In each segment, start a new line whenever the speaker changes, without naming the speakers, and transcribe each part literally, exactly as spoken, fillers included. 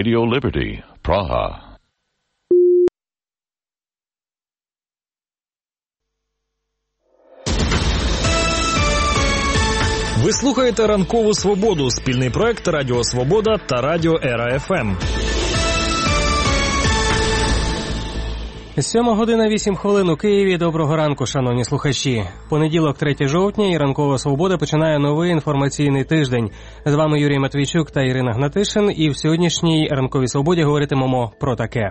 Radio Liberty, Praha.
Ви слухаєте «Ранкову Свободу» – спільний проект Радіо Свобода та Радіо Ера еф ем.
Сьома година вісім хвилин у Києві. Доброго ранку, шановні слухачі. Понеділок, третє жовтня, і «Ранкова Свобода» починає новий інформаційний тиждень. З вами Юрій Матвійчук та Ірина Гнатишин, і в сьогоднішній «Ранковій Свободі» говоритимемо про таке.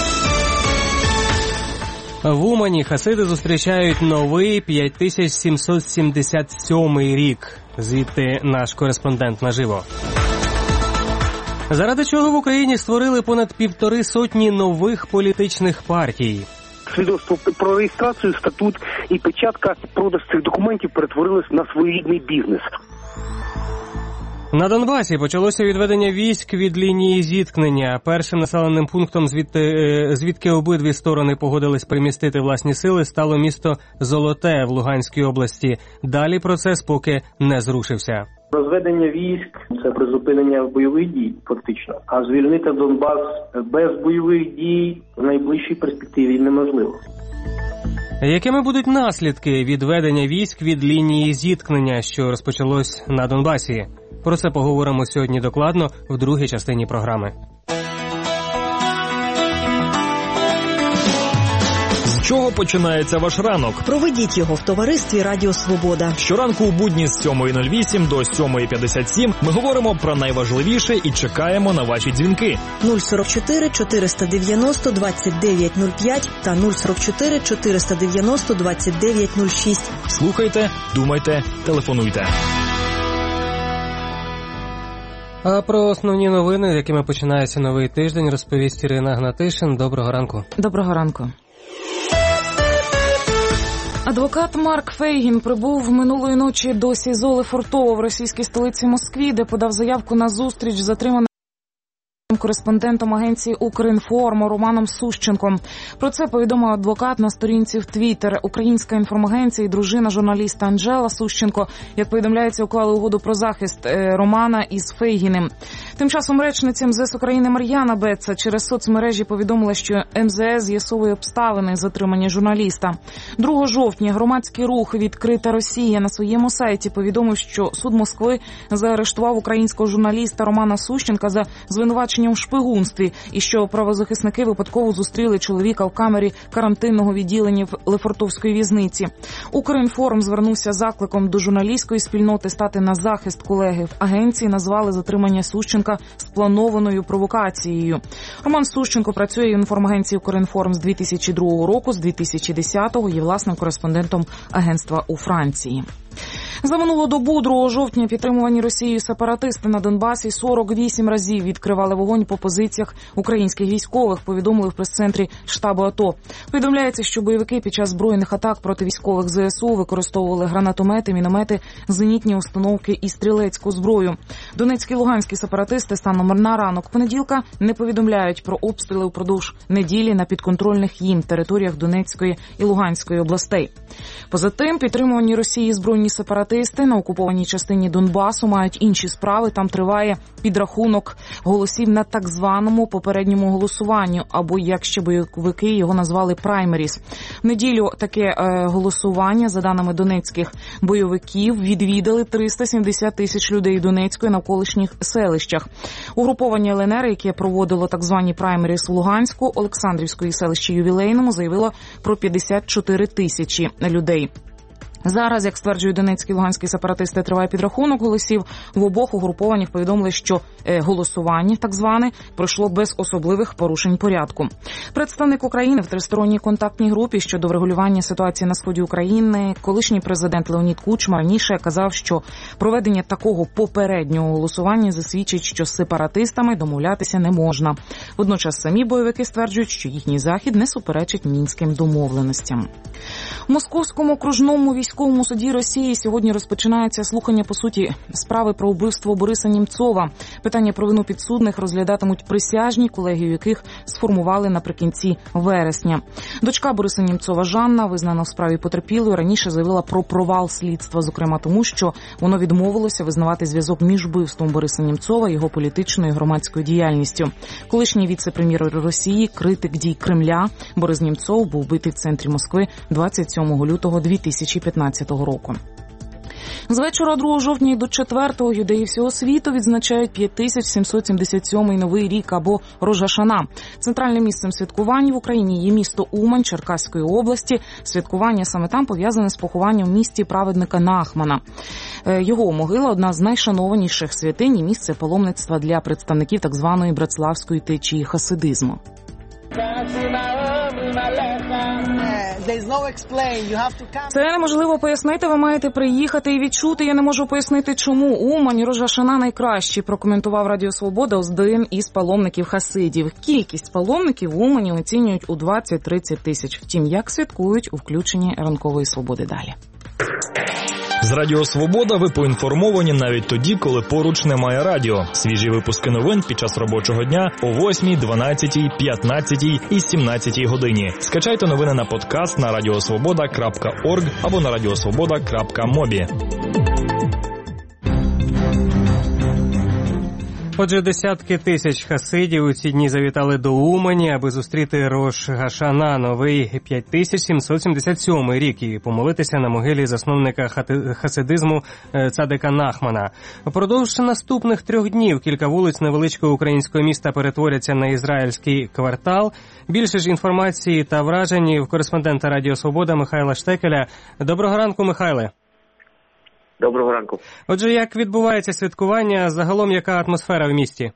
В Умані хасиди зустрічають новий п'ять тисяч сімсот сімдесят сьомий рік. Звідти наш кореспондент наживо. Заради чого в Україні створили понад півтори сотні нових політичних партій.
Свідоцтво про реєстрацію, статут і печатка, продаж цих документів перетворились на своєрідний бізнес.
На Донбасі почалося відведення військ від лінії зіткнення. Першим населеним пунктом, звідти, звідки обидві сторони погодились примістити власні сили, стало місто Золоте в Луганській області. Далі процес поки не зрушився.
Розведення військ – це призупинення бойових дій, фактично. А звільнити Донбас без бойових дій в найближчій перспективі неможливо.
Якими будуть наслідки відведення військ від лінії зіткнення, що розпочалось на Донбасі? Про це поговоримо сьогодні докладно в другій частині програми.
З чого починається ваш ранок?
Проведіть його в товаристві Радіо Свобода.
Щоранку у будні з сьомої нуль вісім до сьомої п'ятдесят сім ми говоримо про найважливіше і чекаємо на ваші дзвінки.
нуль сорок чотири чотириста дев'яносто двадцять дев'ять нуль п'ять та нуль сорок чотири чотириста дев'яносто двадцять дев'ять нуль шість.
Слухайте, думайте, телефонуйте.
А про основні новини, якими починається новий тиждень, розповість Ірина Гнатишин. Доброго ранку.
Доброго ранку. Адвокат Марк Фейгін прибув минулої ночі до СІЗО Лефортово в російській столиці Москві, де подав заявку на зустріч з затриманим кореспондентом агенції «Укрінформ» Романом Сущенком. Про це повідомив адвокат на сторінці в Твіттер. Українська інформагенція і дружина журналіста Анжела Сущенко, як повідомляється, уклали угоду про захист Романа із Фейгіним. Тим часом речниця ем зе ес України Мар'яна Беца через соцмережі повідомила, що ем зе ес з'ясовує обставини затримання журналіста. другого жовтня громадський рух «Відкрита Росія» на своєму сайті повідомив, що суд Москви заарештував українського журналіста Романа Сущенка за звинувачення в шпигунстві і що правозахисники випадково зустріли чоловіка в камері карантинного відділення в Лефортовської в'язниці. «Укрінформ» звернувся закликом до журналістської спільноти стати на захист колеги. В агенції назвали затримання Сущенка спланованою провокацією. Роман Сущенко працює в інформагенції «Укрінформ» з дві тисячі другого року, з дві тисячі десятого є власним кореспондентом агентства у Франції. За минулу добу, другого жовтня, підтримувані Росією сепаратисти на Донбасі сорок вісім разів відкривали вогонь по позиціях українських військових, повідомили в прес-центрі штабу АТО. Повідомляється, що бойовики під час збройних атак проти військових зе ес у використовували гранатомети, міномети, зенітні установки і стрілецьку зброю. Донецькі і луганські сепаратисти станом на ранок понеділка не повідомляють про обстріли упродовж неділі на підконтрольних їм територіях Донецької і Луганської областей. Поза тим, підтримувані Росією збройні сепаратисти на окупованій частині Донбасу мають інші справи. Там триває підрахунок голосів на так званому попередньому голосуванню, або, як ще бойовики його назвали, праймеріс. В неділю таке е, голосування, за даними донецьких бойовиків, відвідали триста сімдесят тисяч людей Донецької навколишніх селищах. Угруповання ел ен ер, яке проводило так звані праймеріс в Луганську, Олександрівської селищі Ювілейному, заявило про п'ятдесят чотири тисячі людей. Зараз, як стверджують донецькі і луганські сепаратисти, триває підрахунок голосів. В обох угрупованнях повідомили, що е, голосування, так зване, пройшло без особливих порушень порядку. Представник України в тристоронній контактній групі щодо врегулювання ситуації на сході України, колишній президент Леонід Кучма раніше казав, що проведення такого попереднього голосування засвідчить, що з сепаратистами домовлятися не можна. Водночас самі бойовики стверджують, що їхній захід не суперечить мінським домовленостям. В Московському окружному військовому військовому суді Росії сьогодні розпочинається слухання, по суті, справи про вбивство Бориса Німцова. Питання про вину підсудних розглядатимуть присяжні, колегію яких сформували наприкінці вересня. Дочка Бориса Німцова Жанна, визнана в справі потерпілою, раніше заявила про провал слідства, зокрема тому, що воно відмовилося визнавати зв'язок між вбивством Бориса Німцова і його політичною і громадською діяльністю. Колишній віце-прем'єр Росії, критик дій Кремля Борис Німцов був вбитий в центрі Москви двадцять сьомого лютого дві тисячі п'ятнадцятого року. З вечора другого жовтня до четвертого юдеї всього світу відзначають п'ять тисяч сімсот сімдесят сьомий Новий рік або Рош га-Шана. Центральним місцем святкувань в Україні є місто Умань Черкаської області. Святкування саме там пов'язане з похованням в місті праведника Нахмана. Його могила – одна з найшанованіших святинь і місце паломництва для представників так званої братславської течії хасидизму. Це неможливо пояснити, ви маєте приїхати і відчути. Я не можу пояснити, чому. Умань, Рош га-Шана найкращі, прокоментував Радіо Свобода один із паломників хасидів. Кількість паломників в Умані оцінюють у двадцять-тридцять тисяч. Втім, як святкують у включенні ранкової свободи далі.
З Радіо Свобода ви поінформовані навіть тоді, коли поруч немає радіо. Свіжі випуски новин під час робочого дня о восьмій, дванадцятій, п'ятнадцятій і сімнадцятій годині. Скачайте новини на подкаст на радіосвобода крапка орг або на радіосвобода крапка мобі.
Отже, десятки тисяч хасидів у ці дні завітали до Умані, аби зустріти Рош га-Шана, новий п'ять тисяч сімсот сімдесят сьомий рік, і помолитися на могилі засновника хасидизму цадика Нахмана. Упродовж наступних трьох днів кілька вулиць невеличкого українського міста перетворяться на ізраїльський квартал. Більше ж інформації та вражень в кореспондента Радіо Свобода Михайла Штекеля. Доброго ранку, Михайле.
Доброго ранку.
Отже, як відбувається святкування, загалом яка атмосфера в місті?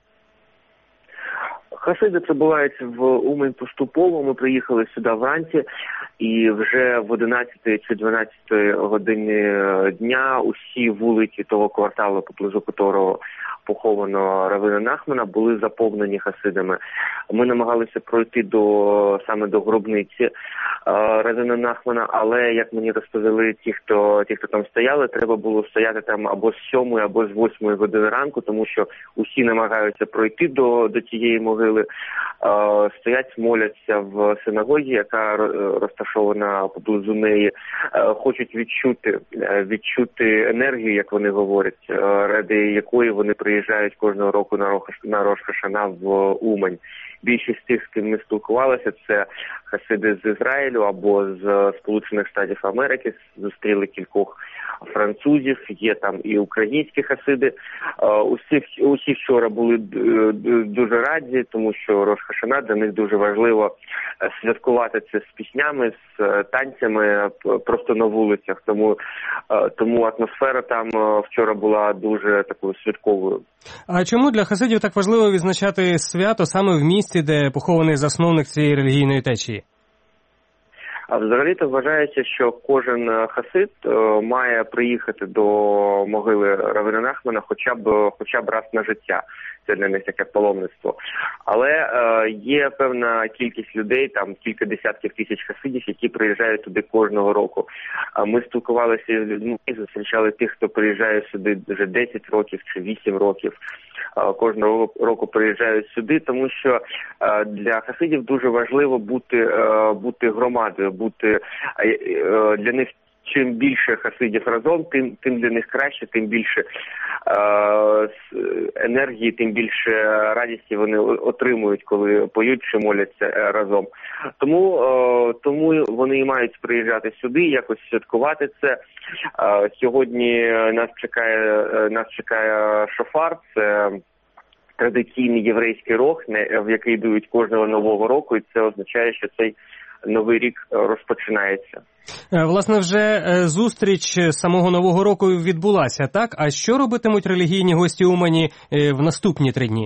Хасиди прибувають в Умань поступово. Ми приїхали сюди вранці, і вже в одинадцятій чи дванадцятій годині дня усі вулиці того кварталу, поблизу котрого поховано равина Нахмана, були заповнені хасидами. Ми намагалися пройти до саме до гробниці равина Нахмана, але, як мені розповіли ті, хто ті, хто там стояли, треба було стояти там або з сьомої, або з восьмої години ранку, тому що усі намагаються пройти до, до тієї могили. Стоять, моляться в синагогі, яка розташована поблизу неї, хочуть відчути, відчути енергію, як вони говорять, ради якої вони приїжджають кожного року на Рош га-Шана в Умань. Більшість тих, з ким ми спілкувалися, це хасиди з Ізраїлю або з Сполучених Штатів Америки. Зустріли кількох французів, є там і українські хасиди. Усі, усі вчора були дуже раді, тому що Рош га-Шана для них дуже важливо святкувати це з піснями, з танцями, просто на вулицях. Тому, тому атмосфера там вчора була дуже такою святковою.
А чому для хасидів так важливо відзначати свято саме в місті, де похований засновник цієї релігійної течії?
А взагалі-то вважається, що кожен хасид має приїхати до могили равина Нахмана хоча б хоча б раз на життя. Це для них таке паломництво. Але е, є певна кількість людей, там кілька десятків тисяч хасидів, які приїжджають туди кожного року. А ми спілкувалися з людьми, зустрічали тих, хто приїжджає сюди вже десять років чи вісім років. Е, кожного року приїжджають сюди, тому що е, для хасидів дуже важливо бути, е, бути громадою, бути е, е, для них. Чим більше хасидів разом, тим тим для них краще, тим більше е, енергії, тим більше радісті вони отримують, коли поють чи моляться разом. Тому е, тому вони і мають приїжджати сюди, якось святкувати це. Е, сьогодні нас чекає нас чекає шофар. Це традиційний єврейський рог, в який йдуть кожного нового року, і це означає, що цей новий рік розпочинається.
Власне, вже зустріч самого Нового року відбулася, так? А що робитимуть релігійні гості Умані в наступні три дні?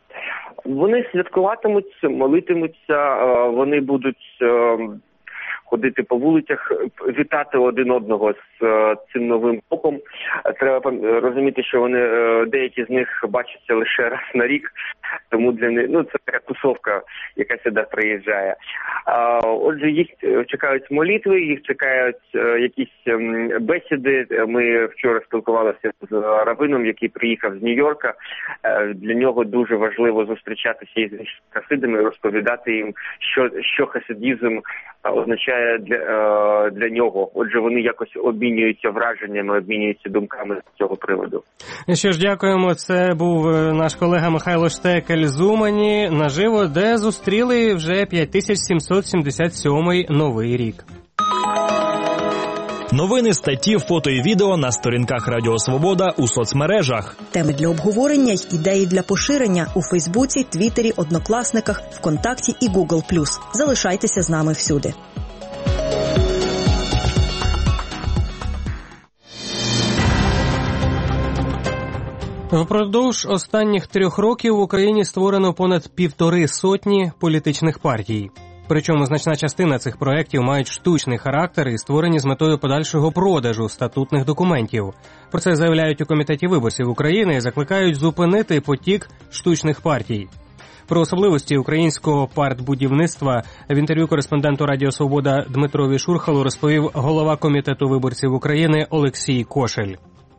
Вони святкуватимуть, молитимуться, вони будуть ходити по вулицях, вітати один одного з е, цим новим роком. Треба розуміти, що вони, е, деякі з них бачаться лише раз на рік, тому для них, ну, це така тусовка, яка сюди приїжджає. А, отже, їх чекають молитви, їх чекають е, якісь е, бесіди. Ми вчора спілкувалися з равином, який приїхав з Нью-Йорка. Е, для нього дуже важливо зустрічатися із хасидами, розповідати їм, що, що хасидізм означає для, е, для нього. Отже, вони якось обмінюються враженнями, обмінюються думками з цього приводу.
Що ж, дякуємо. Це був наш колега Михайло Штекель з Умані наживо, де зустріли вже п'ять тисяч сімсот сімдесят сьомий новий рік.
Новини, статті, фото і відео на сторінках Радіо Свобода у соцмережах.
Теми для обговорення й ідеї для поширення у Фейсбуці, Твіттері, Однокласниках, ВКонтакті і Гугл плюс. Залишайтеся з нами всюди.
Впродовж останніх трьох років в Україні створено понад півтори сотні політичних партій. Причому значна частина цих проєктів мають штучний характер і створені з метою подальшого продажу статутних документів. Про це заявляють у Комітеті виборців України і закликають зупинити потік штучних партій. Про особливості українського партбудівництва в інтерв'ю кореспонденту Радіо Свобода Дмитрові Шурхалу розповів голова Комітету виборців України Олексій Кошель.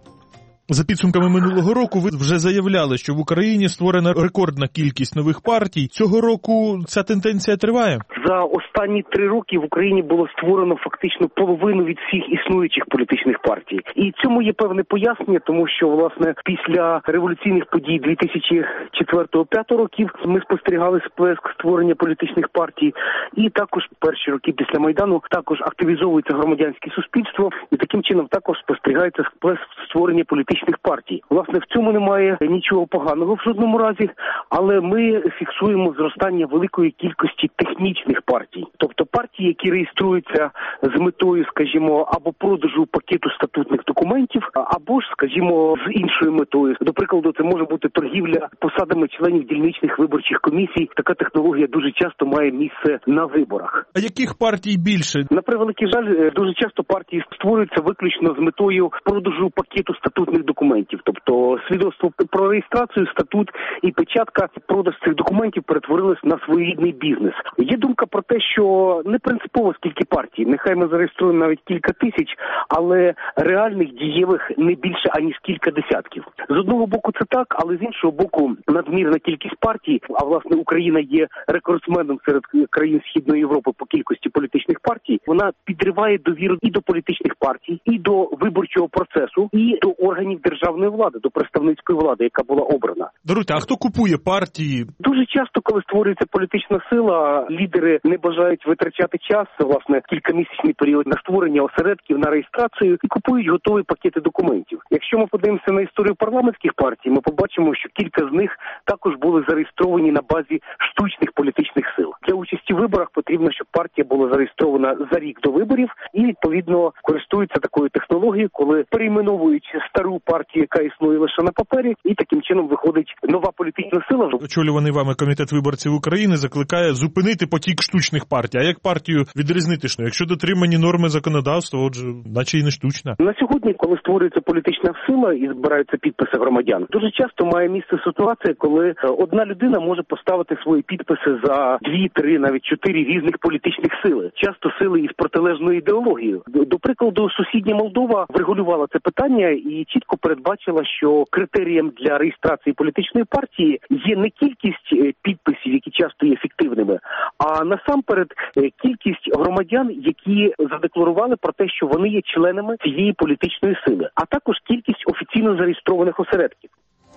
За підсумками минулого року ви вже заявляли, що в Україні створена рекордна кількість нових партій. Цього року ця тенденція триває?
За останні три роки в Україні було створено фактично половину від всіх існуючих політичних партій. І цьому є певне пояснення, тому що, власне, після революційних подій дві тисячі четвертого-п'ятого років ми спостерігали сплеск створення політичних партій. І також перші роки після Майдану також активізовується громадянське суспільство. І таким чином також спостерігається сплеск створення політичних партій. Власне, в цьому немає нічого поганого в жодному разі, але ми фіксуємо зростання великої кількості технічних партій. Тобто партії, які реєструються з метою, скажімо, або продажу пакету статутних документів, або ж, скажімо, з іншою метою. До прикладу, це може бути торгівля посадами членів дільничних виборчих комісій. Така технологія дуже часто має місце на виборах.
А яких партій більше?
На превеликий жаль, дуже часто партії створюються виключно з метою продажу пакету статутних документів. Тобто свідоцтво про реєстрацію, статут і печатка, продаж цих документів перетворились на своєрідний бізнес. Є думка про те, що не принципово скільки партій, нехай ми зареєструємо навіть кілька тисяч, але реальних дієвих не більше аніж кілька десятків. З одного боку це так, але з іншого боку надмірна кількість партій, а власне Україна є рекордсменом серед країн Східної Європи по кількості політичних партій, вона підриває довіру і до політичних партій, і до виборчого процесу, і до органів державної влади, до представницької влади, яка була обрана.
Даруйте, а хто купує партії?
Дуже часто, коли створюється політична сила, лідери не бажають витрачати час, власне, кількамісячний період на створення осередків, на реєстрацію і купують готові пакети документів. Якщо ми подивимося на історію парламентських партій, ми побачимо, що кілька з них також були зареєстровані на базі штучних політичних сил. Для участі в виборах потрібно, щоб партія була зареєстрована за рік до виборів і, відповідно, користуються такою технологією, коли перейменовують стару партію, яка існує лише на папері, і таким чином виходить нова політична сила.
Очолюваний вами Комітет виборців України закликає зупинити потік штучних партій. А як партію відрізнити? Якщо дотримані норми законодавства, отже, наче й не штучна.
На сьогодні, коли створюється політична сила і збираються підписи громадян, дуже часто має місце ситуація, коли одна людина може поставити свої підписи за дві, три, навіть чотири різних політичних сили. Часто сили із протилежною ідеологією. До прикладу, сусідня Молдова врегулювала це питання і чітко передбачила, що критерієм для реєстрації політичної партії є не кількість підписів, які часто є фіктивними, а насамперед кількість громадян, які задекларували про те, що вони є членами цієї політичної сили, а також кількість офіційно зареєстрованих осередків.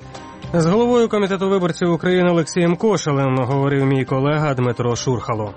З головою Комітету виборців України Олексієм Кошелем говорив мій колега Дмитро Шурхало.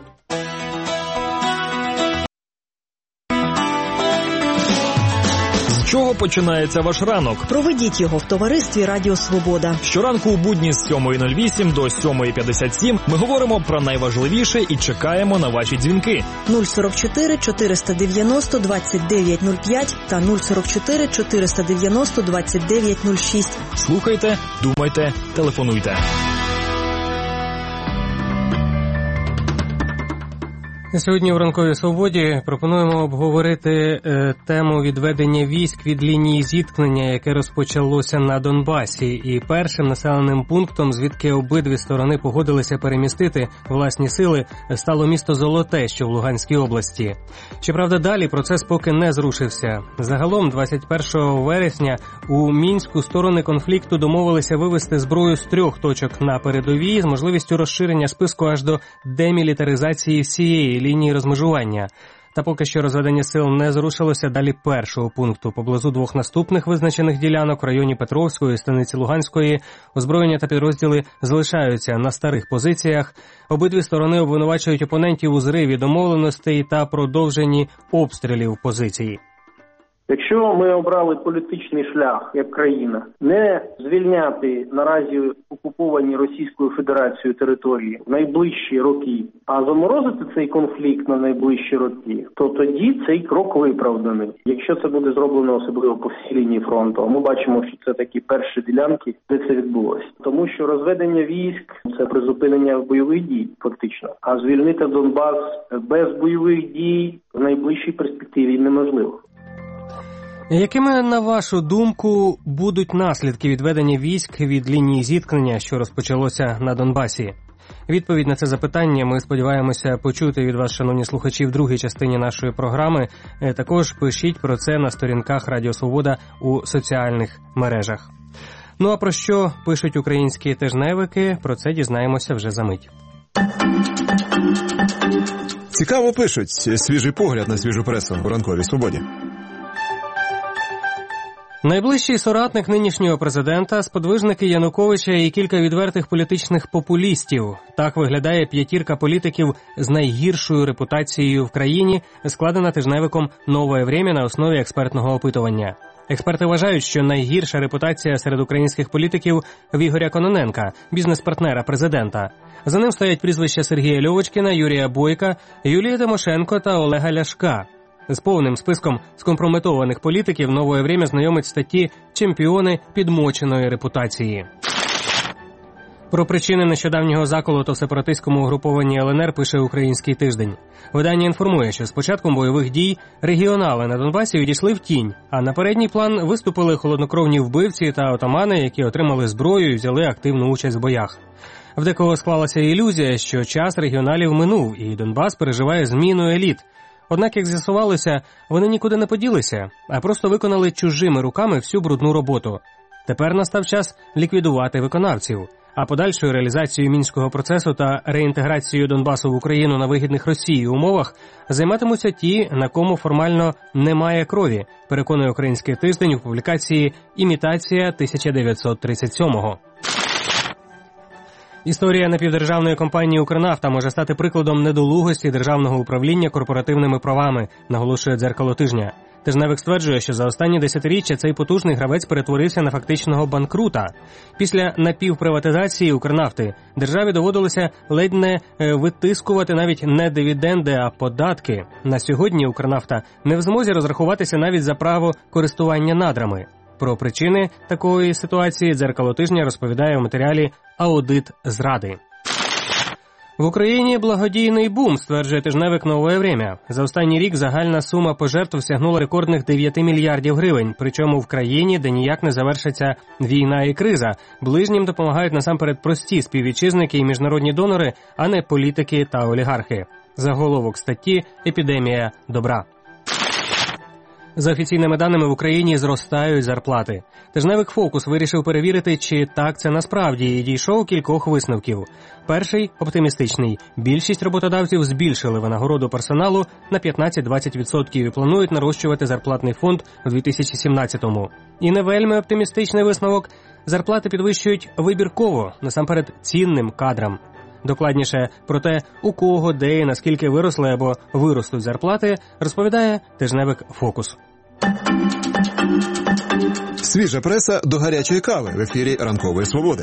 З чого починається ваш ранок?
Проведіть його в товаристві Радіо Свобода.
Щоранку у будні з сьомої нуль вісім до сьомої п'ятдесят сім ми говоримо про найважливіше і чекаємо на ваші дзвінки.
нуль сорок чотири чотириста дев'яносто двадцять дев'ять нуль п'ять та нуль сорок чотири чотириста дев'яносто двадцять дев'ять нуль шість.
Слухайте, думайте, телефонуйте.
Сьогодні в «Ранковій свободі» пропонуємо обговорити е, тему відведення військ від лінії зіткнення, яке розпочалося на Донбасі. І першим населеним пунктом, звідки обидві сторони погодилися перемістити власні сили, стало місто Золоте, що в Луганській області. Щоправда, далі процес поки не зрушився. Загалом, двадцять першого вересня у Мінську сторони конфлікту домовилися вивести зброю з трьох точок на передовій з можливістю розширення списку аж до демілітаризації всієї лінії розмежування. Та поки що розведення сил не зрушилося далі першого пункту. Поблизу двох наступних визначених ділянок в районі Петровської, станиці Луганської, озброєння та підрозділи залишаються на старих позиціях. Обидві сторони обвинувачують опонентів у зриві домовленостей та продовженні обстрілів позицій.
Якщо ми обрали політичний шлях як країна, не звільняти наразі окуповані Російською Федерацією території в найближчі роки, а заморозити цей конфлікт на найближчі роки, то тоді цей крок виправданий. Якщо це буде зроблено особливо по всій лінії фронту, а ми бачимо, що це такі перші ділянки, де це відбулося. Тому що розведення військ – це призупинення бойових дій, фактично. А звільнити Донбас без бойових дій в найближчій перспективі неможливо.
Якими, на вашу думку, будуть наслідки відведення військ від лінії зіткнення, що розпочалося на Донбасі? Відповідь на це запитання ми сподіваємося почути від вас, шановні слухачі, в другій частині нашої програми. Також пишіть про це на сторінках Радіо Свобода у соціальних мережах. Ну а про що пишуть українські тижневики, про це дізнаємося вже за мить.
Цікаво пишуть. Свіжий погляд на свіжу пресу у «Ранковій свободі».
Найближчий соратник нинішнього президента, сподвижники Януковича і кілька відвертих політичних популістів. Так виглядає п'ятірка політиків з найгіршою репутацією в країні, складена тижневиком «Нове время» на основі експертного опитування. Експерти вважають, що найгірша репутація серед українських політиків в Ігоря Кононенка, бізнес-партнера президента. За ним стоять прізвища Сергія Льовочкіна, Юрія Бойка, Юлії Тимошенко та Олега Ляшка. З повним списком скомпрометованих політиків «Нове время» знайомить статті «Чемпіони підмоченої репутації». Про причини нещодавнього заколоту в сепаратистському угрупованні Л Н Р пише «Український тиждень». Видання інформує, що з початком бойових дій регіонали на Донбасі відійшли в тінь, а на передній план виступили холоднокровні вбивці та отамани, які отримали зброю і взяли активну участь в боях. В декого склалася ілюзія, що час регіоналів минув, і Донбас переживає зміну еліт. Однак, як з'ясувалося, вони нікуди не поділися, а просто виконали чужими руками всю брудну роботу. Тепер настав час ліквідувати виконавців, а подальшою реалізацією Мінського процесу та реінтеграцією Донбасу в Україну на вигідних Росії умовах займатимуться ті, на кому формально немає крові, переконує «Український тиждень» у публікації «Імітація тисяча дев'ятсот тридцять сьомого». Історія напівдержавної компанії «Укрнафта» може стати прикладом недолугості державного управління корпоративними правами, наголошує «Дзеркало тижня». Тижневик стверджує, що за останні десятиріччя цей потужний гравець перетворився на фактичного банкрута. Після напівприватизації «Укрнафти» державі доводилося ледь не витискувати навіть не дивіденди, а податки. На сьогодні «Укрнафта» не в змозі розрахуватися навіть за право користування надрами. Про причини такої ситуації «Дзеркало тижня» розповідає у матеріалі «Аудит зради». В Україні благодійний бум, стверджує тижневик «Нове время». За останній рік загальна сума пожертв сягнула рекордних дев'ять мільярдів гривень. Причому в країні, де ніяк не завершиться війна і криза. Ближнім допомагають насамперед прості співвітчизники і міжнародні донори, а не політики та олігархи. Заголовок статті «Епідемія добра». За офіційними даними, в Україні зростають зарплати. Тижневик «Фокус» вирішив перевірити, чи так це насправді, і дійшов кількох висновків. Перший – оптимістичний. Більшість роботодавців збільшили винагороду персоналу на п'ятнадцять-двадцять відсотків і планують нарощувати зарплатний фонд у дві тисячі сімнадцятому. І не вельми оптимістичний висновок – зарплати підвищують вибірково, насамперед цінним кадрам. Докладніше про те, у кого, де і наскільки виросли або виростуть зарплати, розповідає тижневик «Фокус».
Свіжа преса до гарячої кави в ефірі «Ранкової свободи».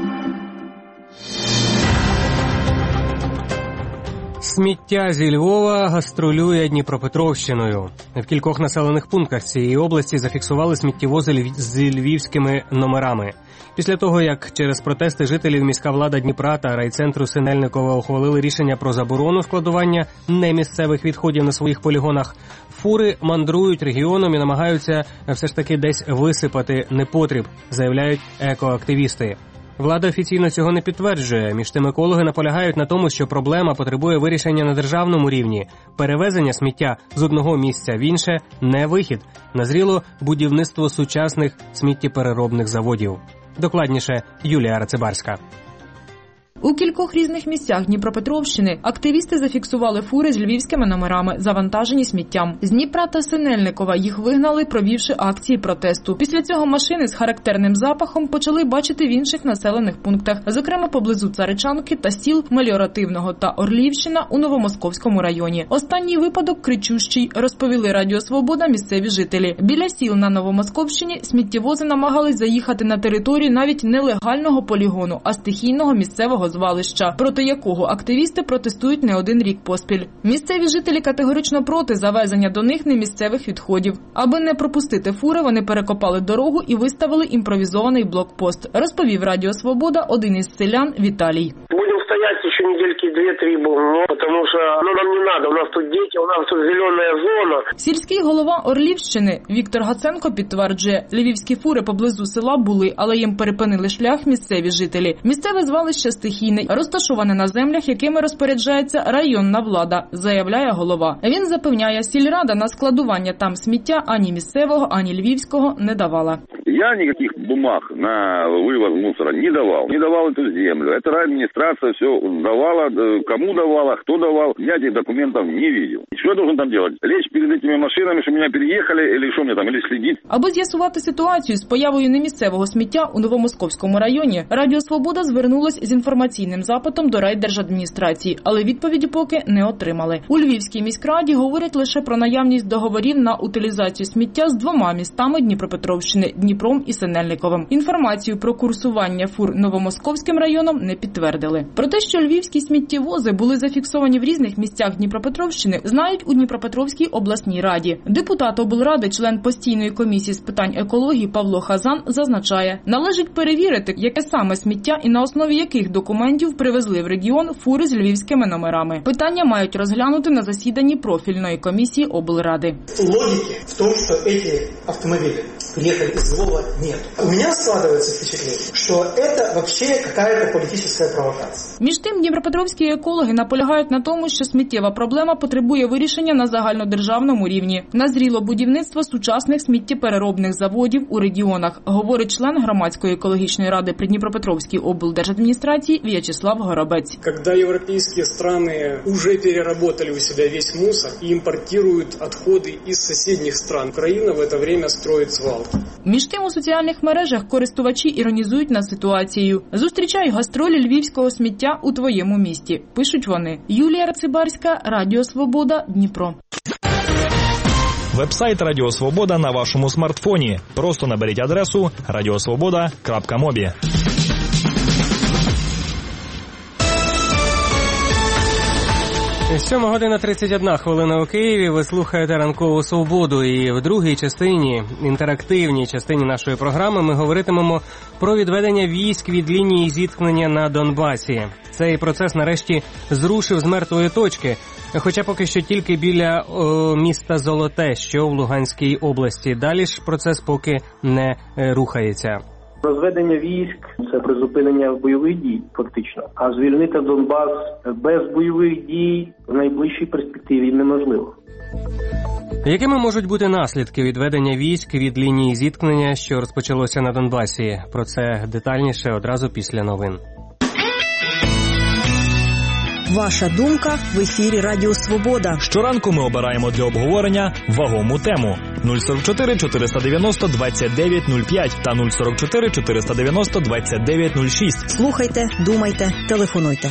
Сміття зі Львова гастролює Дніпропетровщиною. В кількох населених пунктах цієї області зафіксували сміттєвози з львівськими номерами. Після того, як через протести жителів міська влада Дніпра та райцентру Синельникова ухвалили рішення про заборону складування немісцевих відходів на своїх полігонах, фури мандрують регіоном і намагаються все ж таки десь висипати непотріб, заявляють екоактивісти. Влада офіційно цього не підтверджує. Між тим екологи наполягають на тому, що проблема потребує вирішення на державному рівні. Перевезення сміття з одного місця в інше – не вихід. Назріло будівництво сучасних сміттєпереробних заводів. Докладніше Юлія Рацибарська.
У кількох різних місцях Дніпропетровщини активісти зафіксували фури з львівськими номерами, завантажені сміттям. З Дніпра та Синельникова їх вигнали, провівши акції протесту. Після цього машини з характерним запахом почали бачити в інших населених пунктах, зокрема поблизу Царичанки та сіл Меліоративного та Орлівщина у Новомосковському районі. Останній випадок кричущий, розповіли Радіо Свобода місцеві жителі. Біля сіл на Новомосковщині сміттєвози намагались заїхати на територію навіть нелегального полігону, а стихійного місцевого звалища, проти якого активісти протестують не один рік поспіль. Місцеві жителі категорично проти завезення до них немісцевих відходів. Аби не пропустити фури, вони перекопали дорогу і виставили імпровізований блокпост, розповів Радіо Свобода один із селян Віталій.
Будем стоять еще недельки две-три, ну, потому что ну, нам не надо, у нас тут дети, у нас тут зеленая зона.
Сільський голова Орлівщини Віктор Гаценко підтверджує, львівські фури поблизу села були, але їм перепинили шлях місцеві жителі. Місцеве звалище стихійне, розташоване на землях, якими розпоряджається районна влада, заявляє голова. Він запевняє, сільрада на складування там сміття ані місцевого, ані львівського не давала.
Я никаких бумаг на вывоз мусора не давал. Не давал эту землю. Это райадминистрация все давала, кому давала, кто давал. Я этих документов не видел. Что я должен там делать? Лечь перед этими машинами, что меня переехали, или что мне там, или следить?
Аби з'ясувати ситуацію з появою немісцевого сміття у Новомосковському районі, Радіо Свобода звернулась з інформаційним запитом до райдержадміністрації, але відповіді поки не отримали. У Львівській міськраді говорять лише про наявність договорів на утилізацію сміття з двома містами Дніпропетровщини – Дніпром і Синельниковим. Інформацію про курсування фур Новомосковським районом не підтвердили. Про те, що львівські сміттєвози були зафіксовані в різних місцях Дніпропетровщини, знають у Дніпропетровській обласній раді. Депутат облради, член постійної комісії з питань екології Павло Хазан зазначає, належить перевірити, яке саме сміття і на основі яких документів привезли в регіон фури з львівськими номерами. Питання мають розглянути на засіданні профільної комісії облради.
Логіки в тому, що ці автомобілі приїхали із Львова, нет. У меня складывается впечатление, что это вообще какая-то политическая провокация.
Між тим, дніпропетровські екологи наполягають на тому, що сміттєва проблема потребує вирішення на загальнодержавному рівні. Назріло будівництво сучасних сміттєпереробних заводів у регіонах, говорить член громадської екологічної ради при Дніпропетровській облдержадміністрації В'ячеслав Горобець.
Когда европейские страны уже переработали у себя весь мусор и импортируют отходы из соседних стран, Украина в это время строит свалки.
Між тим, у соціальних мережах користувачі іронізують над ситуацією. Зустрічай гастролі львівського сміття у твоєму місті, пишуть вони. Юлія Рацибарська, Радіо Свобода, Дніпро.
Вебсайт Радіо Свобода на вашому смартфоні. Просто наберіть адресу радіосвобода крапка мобі.
сьома година тридцять одна хвилина у Києві. Ви слухаєте «Ранкову свободу». І в другій частині, інтерактивній частині нашої програми, ми говоритимемо про відведення військ від лінії зіткнення на Донбасі. Цей процес нарешті зрушив з мертвої точки, хоча поки що тільки біля о, міста Золоте, що в Луганській області. Далі ж процес поки не е, рухається.
Розведення військ – це призупинення бойових дій, фактично. А звільнити Донбас без бойових дій в найближчій перспективі неможливо.
Якими можуть бути наслідки відведення військ від лінії зіткнення, що розпочалося на Донбасі? Про це детальніше одразу після новин.
Ваша думка в ефірі Радіо Свобода.
Щоранку ми обираємо для обговорення вагому тему. нуль сорок чотири чотириста дев'яносто двадцять дев'ять нуль п'ять та нуль сорок чотири чотириста дев'яносто двадцять дев'ять нуль шість.
Слухайте, думайте, телефонуйте.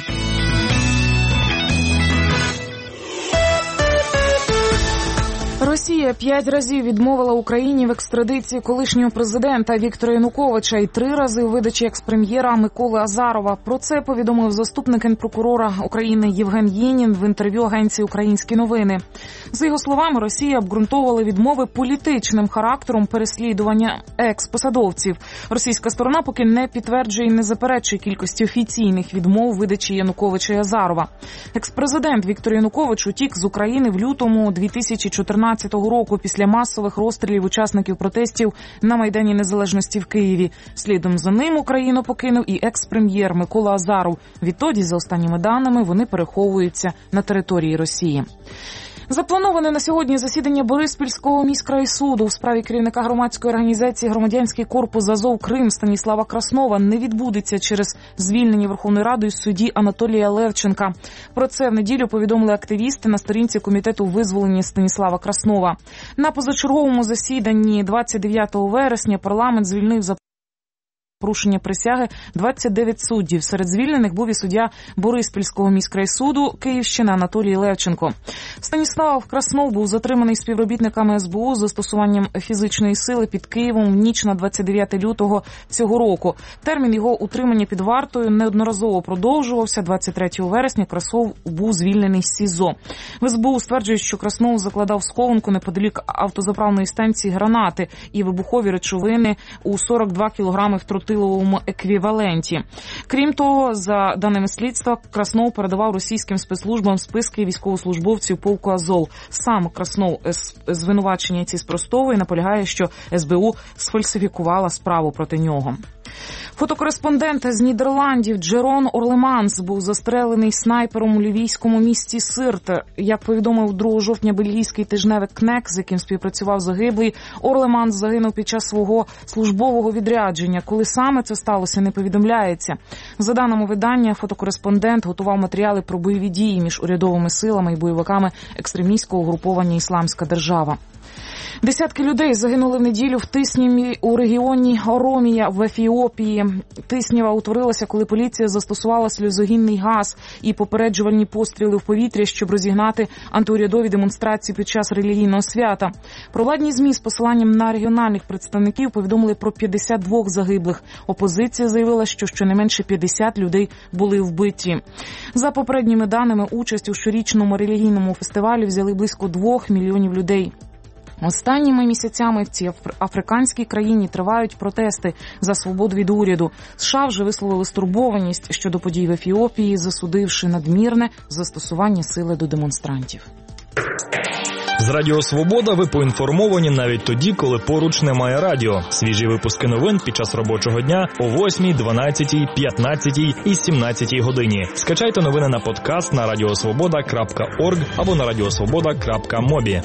Росія п'ять разів відмовила Україні в екстрадиції колишнього президента Віктора Януковича і три рази у видачі екс-прем'єра Миколи Азарова. Про це повідомив заступник генпрокурора України Євген Єнін в інтерв'ю агенції «Українські новини». За його словами, Росія обґрунтовувала відмови політичним характером переслідування екс-посадовців. Російська сторона поки не підтверджує і не заперечує кількості офіційних відмов у видачі Януковича і Азарова. Екс-президент Віктор Янукович утік з України в лютому дві тисячі чотирнадцятого року після масових розстрілів учасників протестів на Майдані Незалежності в Києві. Слідом за ним Україну покинув і екс-прем'єр Микола Азаров. Відтоді, за останніми даними, вони переховуються на території Росії. Заплановане на сьогодні засідання Бориспільського міськрайсуду в справі керівника громадської організації «Громадянський корпус Азов Крим» Станіслава Краснова не відбудеться через звільнення Верховною Радою судді Анатолія Левченка. Про це в неділю повідомили активісти на сторінці Комітету визволення Станіслава Краснова. На позачерговому засіданні двадцять дев'ятого вересня парламент звільнив за порушення присяги двадцять дев'ять суддів. Серед звільнених був і суддя Бориспільського міськрайсуду Київщина Анатолій Левченко. Станіслав Краснов був затриманий співробітниками ес бе у з застосуванням фізичної сили під Києвом в ніч на двадцять дев'яте лютого цього року. Термін його утримання під вартою неодноразово продовжувався. двадцять третього вересня Краснов був звільнений з СІЗО. В ес бе у стверджують, що Краснов закладав схованку неподалік автозаправної станції гранати і вибухові речовини у сорок два кілограми в тротиловому еквіваленті. Крім того, за даними слідства, Краснов передавав російським спецслужбам списки військовослужбовців полку Азов. Сам Краснов звинувачення ці спростовує і наполягає, що ес бе у сфальсифікувала справу проти нього. Фотокореспондент з Нідерландів Джерон Орлеманс був застрелений снайпером у лівійському місті Сирт. Як повідомив другого жовтня бельгійський тижневик Кнек, з яким співпрацював загиблий, Орлеманс загинув під час свого службового відрядження. Коли саме це сталося, не повідомляється. За даними видання, фотокореспондент готував матеріали про бойові дії між урядовими силами і бойовиками екстремістського угруповання «Ісламська держава». Десятки людей загинули в неділю в Тисніві у регіоні Оромія в Ефіопії. Тиснява утворилася, коли поліція застосувала сльозогінний газ і попереджувальні постріли в повітря, щоб розігнати антиурядові демонстрації під час релігійного свята. Провладні ЗМІ з посиланням на регіональних представників повідомили про п'ятдесят два загиблих. Опозиція заявила, що щонайменше п'ятдесят людей були вбиті. За попередніми даними, участь у щорічному релігійному фестивалі взяли близько двох мільйонів людей. Останніми місяцями в цій африканській країні тривають протести за свободу від уряду. США вже висловили стурбованість щодо подій в Ефіопії, засудивши надмірне застосування сили до демонстрантів.
З Радіо Свобода ви поінформовані навіть тоді, коли поруч немає радіо. Свіжі випуски новин під час робочого дня о восьмій, дванадцятій, п'ятнадцятій і сімнадцятій годині. Скачайте новини на подкаст на радіосвобода крапка орг або на радіосвобода крапка мобі.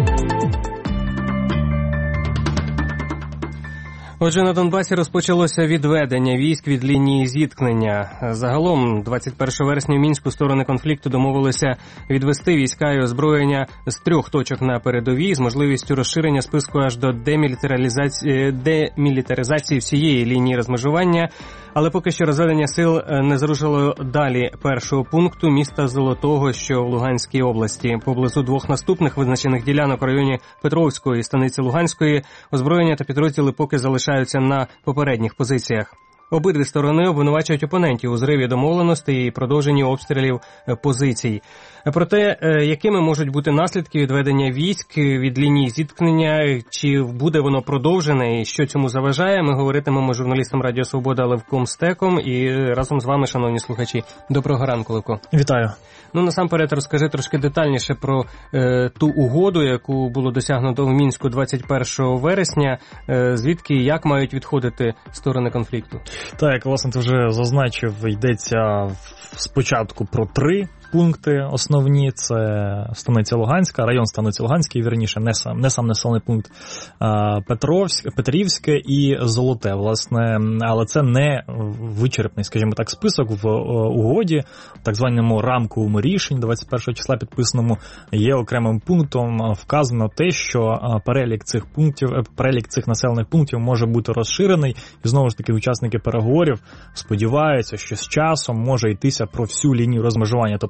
Отже, на Донбасі розпочалося відведення військ від лінії зіткнення. Загалом, двадцять першого вересня в Мінську сторони конфлікту домовилися відвести війська і озброєння з трьох точок на передовій з можливістю розширення списку аж до демілітаризації, демілітаризації всієї лінії розмежування. Але поки що розведення сил не зрушило далі першого пункту міста Золотого, що в Луганській області. Поблизу двох наступних визначених ділянок в районі Петровської і станиці Луганської озброєння та підрозділи поки залишаються на попередніх позиціях. Обидві сторони обвинувачують опонентів у зриві домовленостей і продовженні обстрілів позицій. Про те, якими можуть бути наслідки відведення військ від лінії зіткнення, чи буде воно продовжене і що цьому заважає, ми говоритимемо з журналістом Радіо Свобода Левком Стеком і разом з вами, шановні слухачі. Доброго ранку, Левко.
Вітаю.
Ну, насамперед, розкажи трошки детальніше про е, ту угоду, яку було досягнуто в Мінську двадцять першого вересня, е, звідки і як мають відходити сторони конфлікту.
Так, як, власне, ти вже зазначив, йдеться спочатку про три пункти основні. Це станиця Луганська, район станиці Луганський, вірніше, не сам, не сам населений пункт Петровськ, Петрівське і Золоте, власне. Але це не вичерпний, скажімо так, список в угоді, в так званому рамковому рішенні двадцять першого числа підписаному є окремим пунктом вказано те, що перелік цих пунктів, перелік цих населених пунктів може бути розширений. І знову ж таки учасники переговорів сподіваються, що з часом може йтися про всю лінію розмежування. Тобто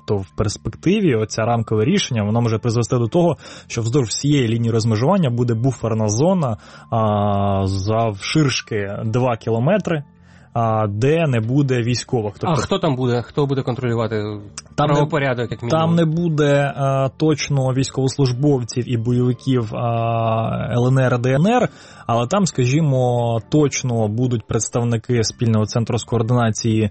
Тобто в перспективі оця рамкове рішення, воно може призвести до того, що вздовж всієї лінії розмежування буде буферна зона а, завширшки два кілометри, а, де не буде військових. Тобто,
а хто там буде? Хто буде контролювати
там
правопорядок, як мінімум?
Там не буде а, точно військовослужбовців і бойовиків а, ел ен ер, де ен ер, але там, скажімо, точно будуть представники спільного центру з координації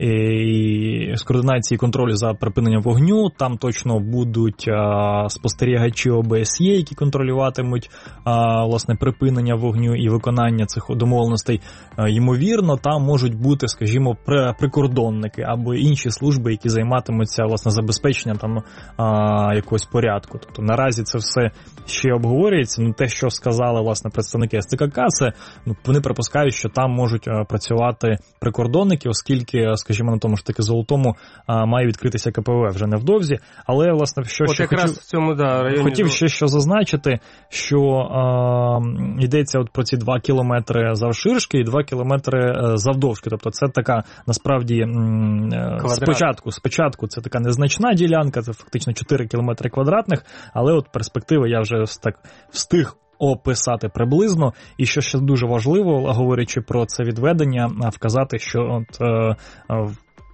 і з координації контролю за припиненням вогню, там точно будуть а, спостерігачі о бе ес є, які контролюватимуть а, власне припинення вогню і виконання цих домовленостей. А, ймовірно, там можуть бути, скажімо, прикордонники або інші служби, які займатимуться власне забезпеченням там а, якогось порядку. Тобто наразі це все ще обговорюється. Ну, те, що сказали власне представники ес це ка ка, це ну, вони припускають, що там можуть а, працювати прикордонники, оскільки, скажімо, на тому ж таки Золотому а, має відкритися ка пе ве вже невдовзі. Але, власне, що
От
ще хотів,
в цьому, да, районі...
хотів ще що зазначити, що а, йдеться от про ці два кілометри завширшки і два кілометри завдовжки. Тобто це така, насправді, м, спочатку, спочатку це така незначна ділянка, це фактично чотири кілометри квадратних, але от перспективи я вже так встиг описати приблизно. І що ще дуже важливо, говорячи про це відведення, вказати, що от е, е,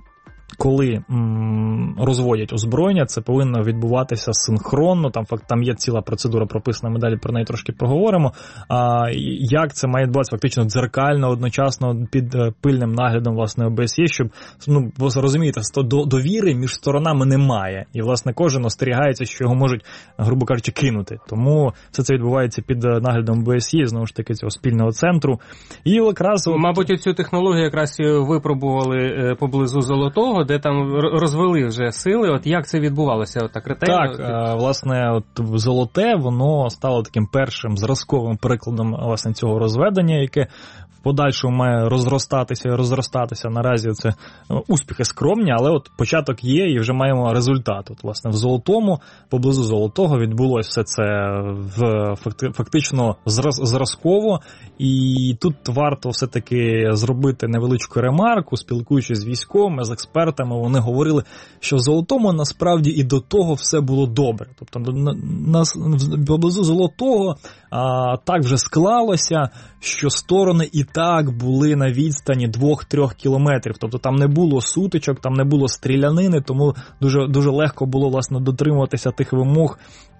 коли м, розводять озброєння, це повинно відбуватися синхронно, там факт там є ціла процедура прописана, ми далі про неї трошки проговоримо. А як це має відбуватися фактично дзеркально, одночасно під пильним наглядом власне о бе ес є, щоб, ну, ви розумієте, довіри між сторонами немає. І власне кожен остерігається, що його можуть, грубо кажучи, кинути. Тому все це відбувається під наглядом о бе ес є, знову ж таки, цього спільного центру. І якраз
мабуть, цю технологію якраз випробували поблизу Золотого, де там розвели вже сили. От як це відбувалося? От так ретельно?
Так, власне, от Золоте, воно стало таким першим зразковим прикладом власне цього розведення, яке в подальшому має розростатися і розростатися. Наразі це успіхи скромні, але от початок є і вже маємо результат. От, власне, в Золотому, поблизу Золотого відбулося все це в фактично зразково, і тут варто все-таки зробити невеличку ремарку, спілкуючись з військовими, з експертами, вони говорили, що в Золотому насправді і до того все було добре. Тобто на, на, поблизу Золотого а, так вже склалося, що сторони і так були на відстані двох-трьох кілометрів. Тобто там не було сутичок, там не було стрілянини, тому дуже, дуже легко було, власне, дотримуватися тих вимог.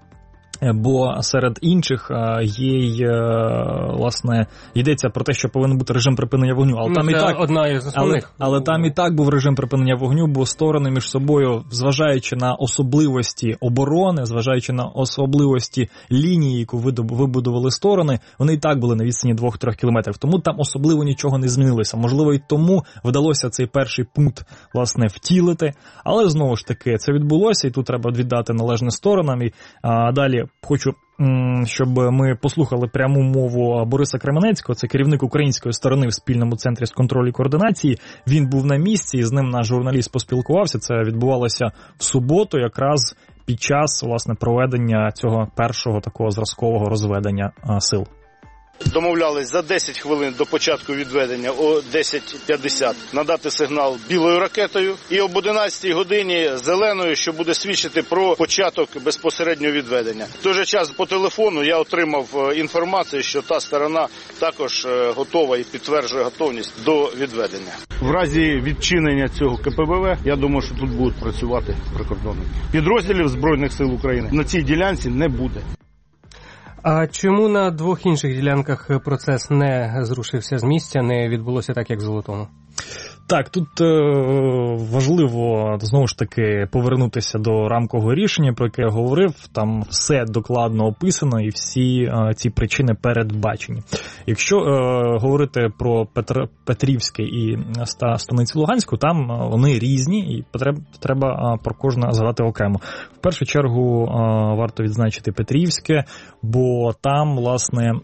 Бо серед інших є й, власне, йдеться про те, що повинен бути режим припинення вогню. Але, ну, там, і так,
одна із основних.
але, але там і так був режим припинення вогню, бо сторони між собою, зважаючи на особливості оборони, зважаючи на особливості лінії, яку вибудували сторони, вони і так були на відстані двох-трьох кілометрів. Тому там особливо нічого не змінилося. Можливо, і тому вдалося цей перший пункт, власне, втілити. Але, знову ж таки, це відбулося, і тут треба віддати належне сторонам. І а, далі хочу, щоб ми послухали пряму мову Бориса Кременецького, це керівник української сторони в спільному центрі з контролю і координації. Він був на місці, і з ним наш журналіст поспілкувався. Це відбувалося в суботу, якраз під час, власне, проведення цього першого такого зразкового розведення сил.
Домовлялись за десять хвилин до початку відведення о десять п'ятдесят надати сигнал білою ракетою і об одинадцятій годині зеленою, що буде свідчити про початок безпосереднього відведення. В той же час по телефону я отримав інформацію, що та сторона також готова і підтверджує готовність до відведення. В разі відчинення цього ка пе ве ве, я думаю, що тут будуть працювати прикордонники. Підрозділів Збройних сил України на цій ділянці не буде.
А чому на двох інших ділянках процес не зрушився з місця, не відбулося так, як в Золотому?
Так, тут е, важливо, знову ж таки, повернутися до рамкового рішення, про яке я говорив. Там все докладно описано і всі е, ці причини передбачені. Якщо е, говорити про Петр, Петрівське і Станицю Луганську, там вони різні і потреб, треба про кожне згадати окремо. В першу чергу е, варто відзначити Петрівське, бо там, власне,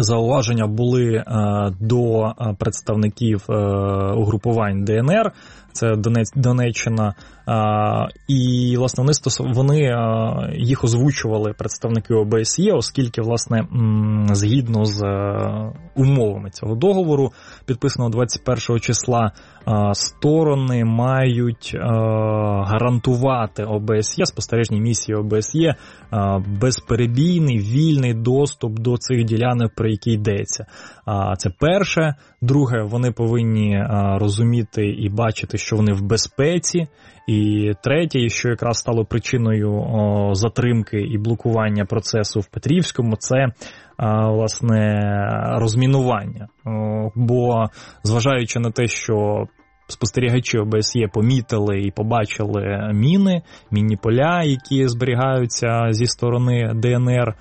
зауваження були е, до представників е, угрупувань де ен ер, це Донець, Донеччина. І, власне, вони, вони їх озвучували представники О Б С Є, оскільки, власне, згідно з умовами цього договору, підписаного двадцять першого числа, сторони мають гарантувати О Б С Є, спостережній місії О Б С Є, безперебійний, вільний доступ до цих ділянок, про які йдеться. Це перше. Друге, вони повинні розуміти і бачити, що вони в безпеці. І третє, що якраз стало причиною затримки і блокування процесу в Петрівському, це, власне, розмінування. Бо, зважаючи на те, що спостерігачі О Б С Є помітили і побачили міни, мінні поля, які зберігаються зі сторони Д Н Р,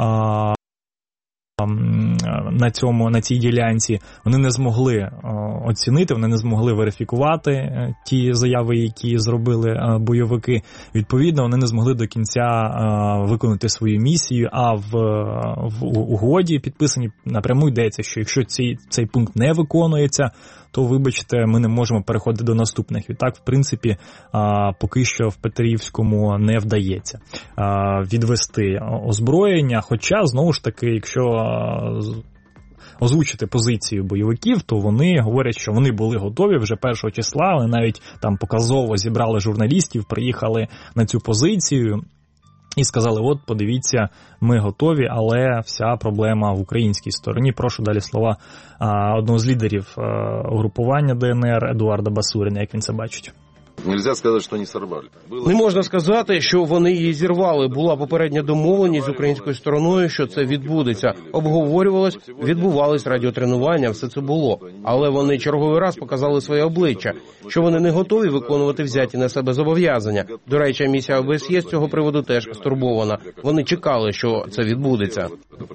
на цьому, на цій ділянці, вони не змогли оцінити, вони не змогли верифікувати ті заяви, які зробили бойовики. Відповідно, вони не змогли до кінця виконати свою місію, а в, в угоді підписані напряму йдеться, що якщо цей, цей пункт не виконується, то, вибачте, ми не можемо переходити до наступних. І так, в принципі, поки що в Петрівському не вдається відвести озброєння. Хоча, знову ж таки, якщо озвучити позицію бойовиків, то вони говорять, що вони були готові вже першого числа, вони навіть там показово зібрали журналістів, приїхали на цю позицію і сказали, от, подивіться, ми готові, але вся проблема в українській стороні. Прошу далі слова а, одного з лідерів а, угрупування Д Н Р Едуарда Басуріна, як він це бачить.
Нельзя сказати, що вони сорвали.
Не можна сказати, що вони її зірвали. Була попередня домовленість з українською стороною, що це відбудеться. Обговорювалось, відбувались радіотренування, все це було. Але вони черговий раз показали своє обличчя, що вони не готові виконувати взяті на себе зобов'язання. До речі, місія О Б С Є з цього приводу теж стурбована. Вони чекали, що це відбудеться.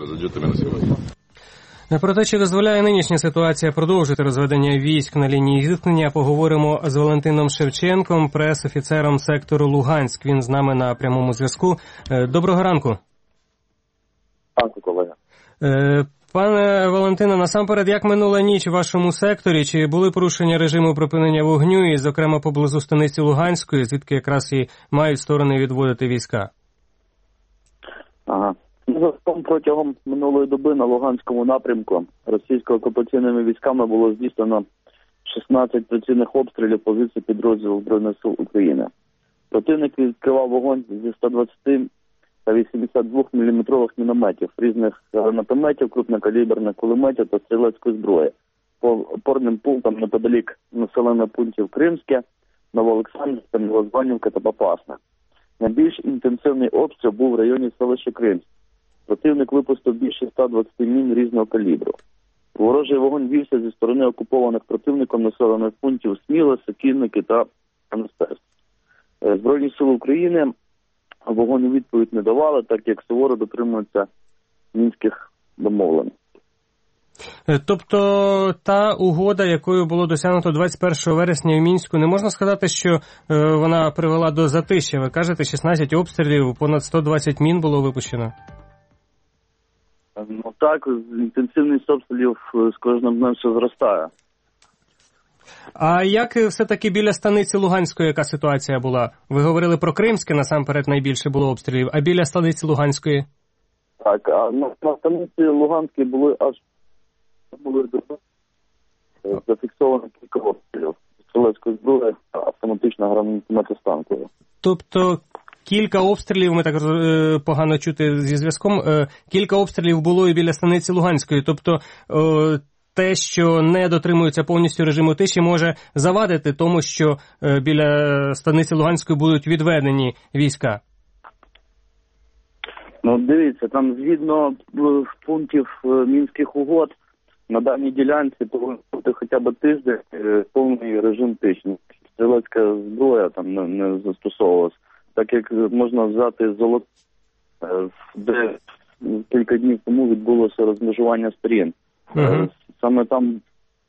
Про те, чи дозволяє нинішня ситуація продовжити розведення військ на лінії зіткнення, поговоримо з Валентином Шевченком, прес-офіцером сектору Луганськ. Він з нами на прямому зв'язку. Доброго ранку.
Ранку, колега.
Пане Валентине, насамперед, як минула ніч у вашому секторі? Чи були порушення режиму припинення вогню, і, зокрема, поблизу станиці Луганської, звідки якраз і мають сторони відводити війська?
Ага. Протягом минулої доби на Луганському напрямку російсько-окупаційними військами було здійснено шістнадцять прицільних обстрілів позицій підрозділів Збройних сил України. Противник відкривав вогонь зі сто двадцять та вісімдесят два міліметрових мінометів, різних гранатометів, крупнокаліберних кулеметів та стрілецької зброї по опорним пунктам неподалік населених пунктів Кримське, Новоолександрівка, Новозванівка та Попасна. Найбільш інтенсивний обстріл був в районі селища Кримське. Противник випустив більше ста двадцяти мін різного калібру. Ворожий вогонь вівся зі сторони окупованих противником населених пунктів Сміла, Сокільники та Монастирськ. Збройні сили України вогонь у відповідь не давали, так як суворо дотримуються мінських домовленостей.
Тобто та угода, якою було досягнуто двадцять першого вересня в Мінську, не можна сказати, що вона привела до затища? Ви кажете, шістнадцять обстрілів, понад сто двадцять мін було випущено?
Ну так, інтенсивність обстрілів з кожним днем все зростає.
А як все-таки біля станиці Луганської яка ситуація була? Ви говорили про Кримське, насамперед найбільше було обстрілів, а біля станиці Луганської?
Так, а на, на станиці Луганській були аж були зафіксовані кілька обстрілів. Стрілецької зброї та автоматична гранатометостанкова.
Тобто кілька обстрілів, ми так е, погано чути зі зв'язком, е, кілька обстрілів було і біля станиці Луганської. Тобто е, те, що не дотримується повністю режиму тиші, може завадити тому, що е, біля станиці Луганської будуть відведені війська?
Ну, дивіться, там згідно пунктів мінських угод, на даній ділянці повинен бути хоча б тиждень повний режим тиші. Стрілецька зброя там не, не застосовувалась. Так як можна взяти золото, де кілька днів тому відбулося розмежування сторін. Uh-huh. Саме там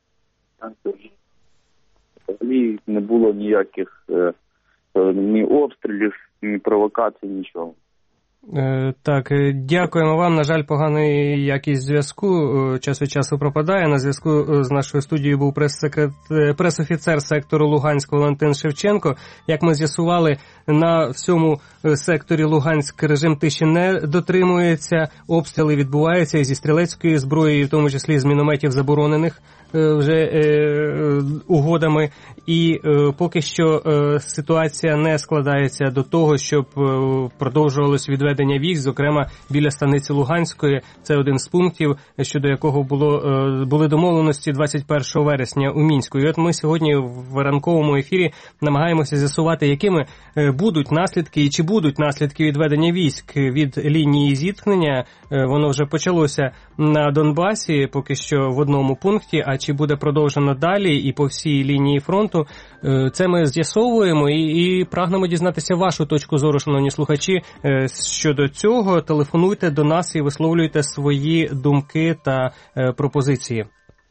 взагалі не було ніяких ні обстрілів, ні провокацій, нічого.
Так, дякуємо вам. На жаль, поганий якість зв'язку час від часу пропадає. На зв'язку з нашою студією був прес-секрет... прес-офіцер сектору Луганськ Валентин Шевченко. Як ми з'ясували, на всьому секторі Луганськ режим тиші не дотримується. Обстріли відбуваються і зі стрілецької зброї, в тому числі з мінометів заборонених вже е, угодами. І е, поки що е, ситуація не складається до того, щоб е, продовжувалось відведення військ, зокрема біля станиці Луганської. Це один з пунктів, щодо якого було, е, були домовленості двадцять першого вересня у Мінську. І от ми сьогодні в ранковому ефірі намагаємося з'ясувати, якими е, будуть наслідки і чи будуть наслідки відведення військ від лінії зіткнення. Е, воно вже почалося на Донбасі, поки що в одному пункті, а чи буде продовжено далі і по всій лінії фронту, це ми з'ясовуємо і, і прагнемо дізнатися вашу точку зору, шановні слухачі, щодо цього. Телефонуйте до нас і висловлюйте свої думки та е, пропозиції.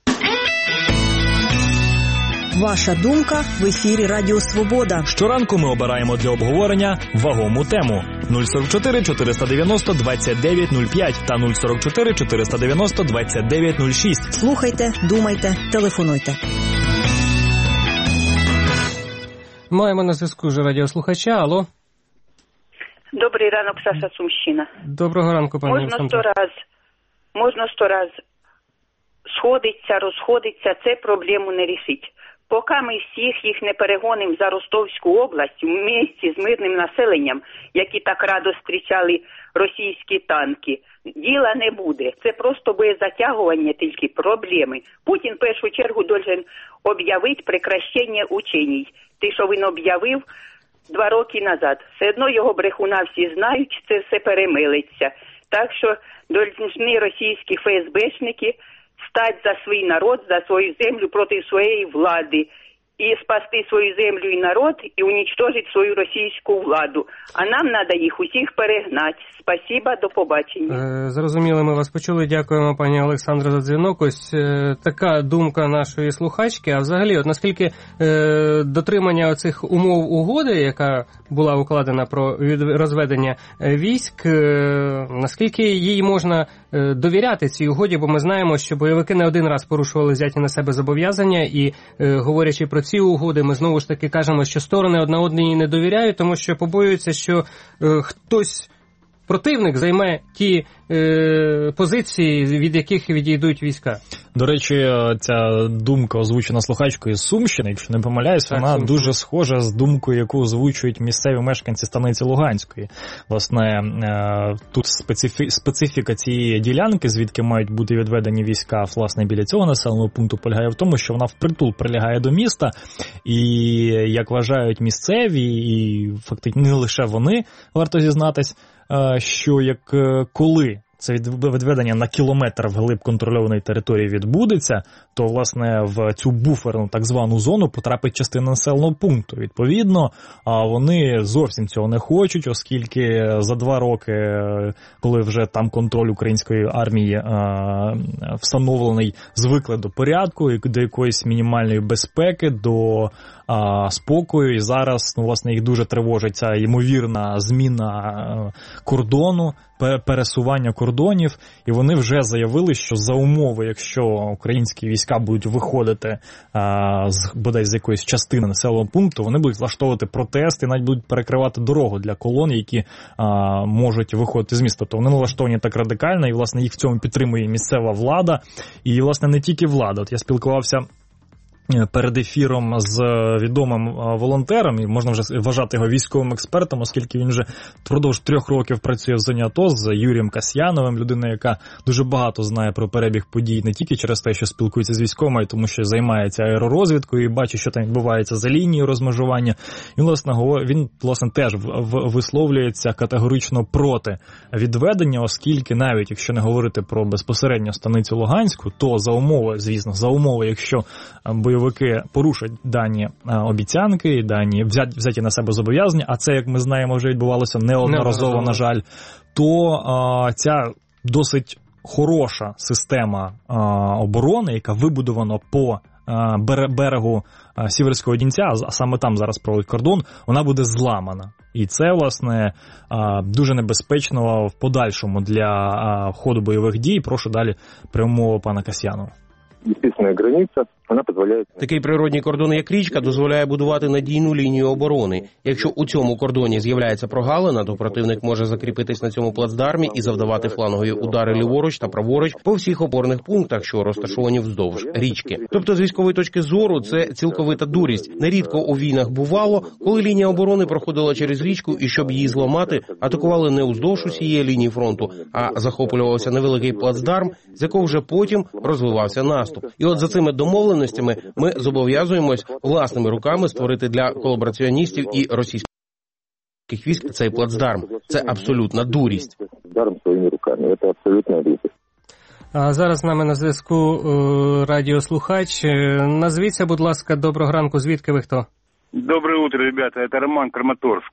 Ваша думка в ефірі Радіо Свобода.
Щоранку ми обираємо для обговорення вагому тему. нуль сорок чотири чотириста дев'яносто двадцять дев'ять нуль п'ять та нуль сорок чотири чотириста дев'яносто двадцять дев'ять нуль шість.
Слухайте, думайте, телефонуйте.
Маємо на зв'язку вже радіослухача. Алло.
Добрий ранок, Саша Сумщина.
Доброго ранку, пані
Можна сто раз, можна сто раз сходиться, розходиться, це проблему не рішить. Поки ми всіх їх не перегонимо за Ростовську область в місті з мирним населенням, які так радо зустрічали російські танки, діла не буде. Це просто буде затягування тільки проблеми. Путін в першу чергу должен об'явити прекращення учень. Те, що він об'явив два роки назад. Все одно його брехуна всі знають, це все перемилиться. Так що должны російські ФСБшники стать за свій народ, за свою землю проти своєї влади. І спасти свою землю і народ, і уничтожити свою російську владу. А нам треба їх усіх перегнати. Спасибо, до побачення.
Е, зрозуміло, ми вас почули. Дякуємо, пані Олександра, за дзвінок. Ось е, така думка нашої слухачки. А взагалі, от наскільки е, дотримання оцих умов угоди, яка була укладена про розведення військ, е, наскільки їй можна е, довіряти цій угоді, бо ми знаємо, що бойовики не один раз порушували взяті на себе зобов'язання, і е, говорячи про ці угоди, ми знову ж таки кажемо, що сторони одна одній не довіряють, тому що побоюються, що е, хтось, противник, займе ті е, позиції, від яких відійдуть війська.
До речі, ця думка, озвучена слухачкою з Сумщини, якщо не помиляюсь, вона Сумщина. Дуже схожа з думкою, яку озвучують місцеві мешканці станиці Луганської. Власне, тут специфі... специфіка цієї ділянки, звідки мають бути відведені війська, власне, біля цього населеного пункту, полягає в тому, що вона впритул прилягає до міста, і, як вважають місцеві, і фактично не лише вони, варто зізнатись, що як коли це відведення на кілометр вглиб контрольованої території відбудеться, то, власне, в цю буферну так звану зону потрапить частина населеного пункту. Відповідно, вони зовсім цього не хочуть, оскільки за два роки, коли вже там контроль української армії встановлений, звикли до порядку, до якоїсь мінімальної безпеки, до спокою, і зараз, ну, власне, їх дуже тривожить ця ймовірна зміна кордону, пересування кордонів, і вони вже заявили, що за умови, якщо українські війська будуть виходити а, з, бодай з якоїсь частини населеного пункту, вони будуть влаштовувати протести, навіть будуть перекривати дорогу для колон, які а, можуть виходити з міста. Тобто вони налаштовані так радикально, і, власне, їх в цьому підтримує місцева влада, і, власне, не тільки влада. От я спілкувався перед ефіром з відомим волонтером, і можна вже вважати його військовим експертом, оскільки він вже впродовж трьох років працює в зоні АТО з Юрієм Касьяновим, людина, яка дуже багато знає про перебіг подій не тільки через те, що спілкується з військовими, а й тому, що займається аеророзвідкою і бачить, що там відбувається за лінією розмежування. І, власне, він, власне, теж висловлюється категорично проти відведення, оскільки навіть якщо не говорити про безпосередньо станицю Луганську, то за умови, звісно, за умови, якщо бойовики бойовики порушать дані обіцянки, дані взяті на себе зобов'язання, а це, як ми знаємо, вже відбувалося неодноразово, на жаль, то а, ця досить хороша система а, оборони, яка вибудована по а, берегу а, Сіверського Дінця, а саме там зараз проводить кордон, вона буде зламана. І це, власне, дуже небезпечно в подальшому для ходу бойових дій. Прошу далі прямого пана Касьянова.
Естественная граница, вона дозволяє...
Такий природній кордон, як річка, дозволяє будувати надійну лінію оборони. Якщо у цьому кордоні з'являється прогалина, то противник може закріпитись на цьому плацдармі і завдавати флангові удари ліворуч та праворуч по всіх опорних пунктах, що розташовані вздовж річки. Тобто, з військової точки зору, це цілковита дурість. Нерідко у війнах бувало, коли лінія оборони проходила через річку, і щоб її зламати, атакували не уздовж усієї лінії фронту, а захоплювався невеликий плацдарм, з якого вже потім розвивався наступ. І от за цими домовленостями ми зобов'язуємось власними руками створити для колабораціоністів і російських військ цей плацдарм. Це абсолютна дурість.
Плацдарм своїми руками. Це абсолютна дурість.
А зараз з нами на зв'язку радіослухач. Назвіться, будь ласка, доброго ранку. Звідки ви хто?
Доброе утро, ребята. Это Роман, Краматорск.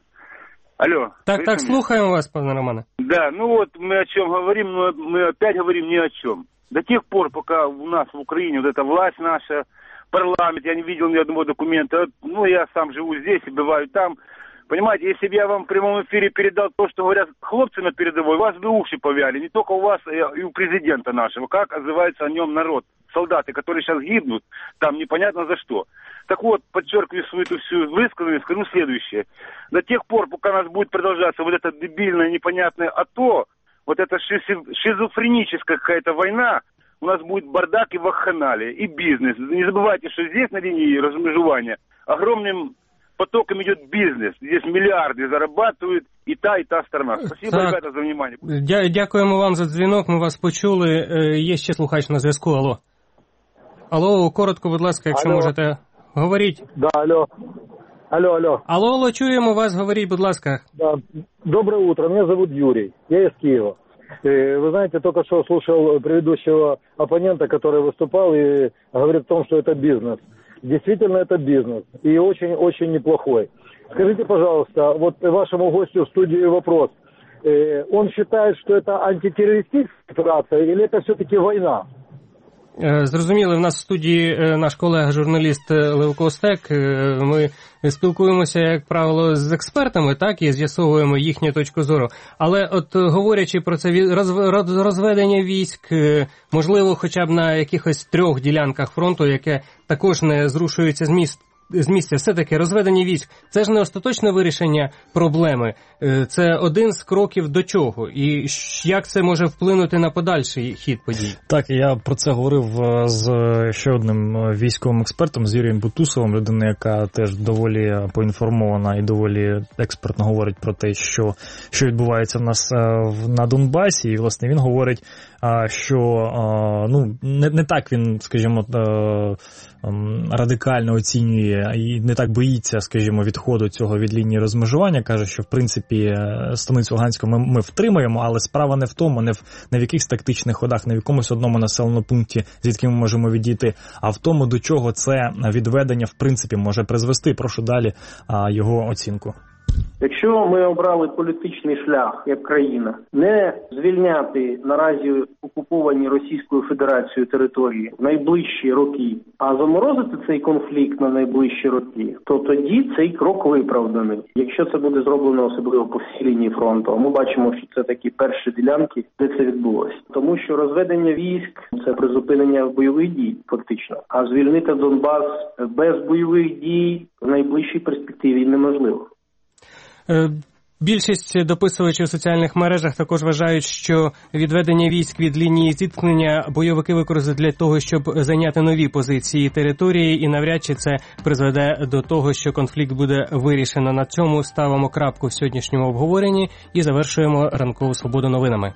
Алло.
Так, так, слухаем вас, пане Романе.
Да, ну вот мы о чем говорим, но мы опять говорим ни о чем. До тех пор, пока у нас в Украине вот эта власть наша, парламент, я не видел ни одного документа, ну, я сам живу здесь и бываю там. Понимаете, если бы я вам в прямом эфире передал то, что говорят хлопцы на передовой, вас бы уши повяли, не только у вас, и у президента нашего, как отзывается о нем народ. Солдаты, которые сейчас гибнут, там непонятно за что. Так вот, подчеркиваю свою эту всю высказанность, скажу следующее. До тех пор, пока у нас будет продолжаться вот это дебильное, непонятное АТО, вот эта шизофреническая какая-то война, у нас будет бардак и вакханалия, и бизнес. Не забывайте, что здесь на линии размежевания огромным потоком идет бизнес. Здесь миллиарды зарабатывают и та, и та сторона. Спасибо, так, ребята, за внимание.
Дя- дякуємо вам за дзвінок, ми вас почули. Є ще слухач на зв'язку, алло. Алло, коротко, будь ласка, якщо алло. Можете. Говоріть.
Да, алло. Алло, алло.
Алло, алло, чуємо вас, говоріть, будь ласка.
Да. Доброе утро, меня зовут Юрий, я из Киева. Вы знаете, только что слушал предыдущего оппонента, который выступал и говорит о том, что это бизнес. Действительно, это бизнес. И очень-очень неплохой. Скажите, пожалуйста, вот вашему гостю в студии вопрос. Он считает, что это антитеррористическая операция или это все-таки война?
Зрозуміли, в нас в студії наш колега-журналіст Левко Остек. Ми спілкуємося, як правило, з експертами, так, і з'ясовуємо їхню точку зору. Але от говорячи про це розведення військ, можливо, хоча б на якихось трьох ділянках фронту, яке також не зрушується з міст, з місця, все-таки розведення військ, це ж не остаточне вирішення проблеми, це один з кроків до чого, і як це може вплинути на подальший хід подій?
Так, я про це говорив з ще одним військовим експертом, з Юрієм Бутусовим, людина, яка теж доволі поінформована і доволі експертно говорить про те, що, що відбувається в нас на Донбасі, і, власне, він говорить, що, ну, не, не так він, скажімо, радикально оцінює і не так боїться, скажімо, відходу цього від лінії розмежування. Каже, що, в принципі, станицю Луганську ми, ми втримаємо, але справа не в тому, не в, не в якихось тактичних ходах, не в якомусь одному населеному пункті, звідки ми можемо відійти, а в тому, до чого це відведення, в принципі, може призвести. Прошу далі а, його оцінку.
Якщо ми обрали політичний шлях як країна, не звільняти наразі окуповані Російською Федерацією території в найближчі роки, а заморозити цей конфлікт на найближчі роки, то тоді цей крок виправданий. Якщо це буде зроблено особливо по всій лінії фронту, а ми бачимо, що це такі перші ділянки, де це відбулося. Тому що розведення військ – це призупинення бойових дій, фактично. А звільнити Донбас без бойових дій в найближчій перспективі неможливо.
Більшість дописувачів у соціальних мережах також вважають, що відведення військ від лінії зіткнення бойовики використають для того, щоб зайняти нові позиції території, і навряд чи це призведе до того, що конфлікт буде вирішено. На цьому ставимо крапку в сьогоднішньому обговоренні і завершуємо ранкову свободу новинами.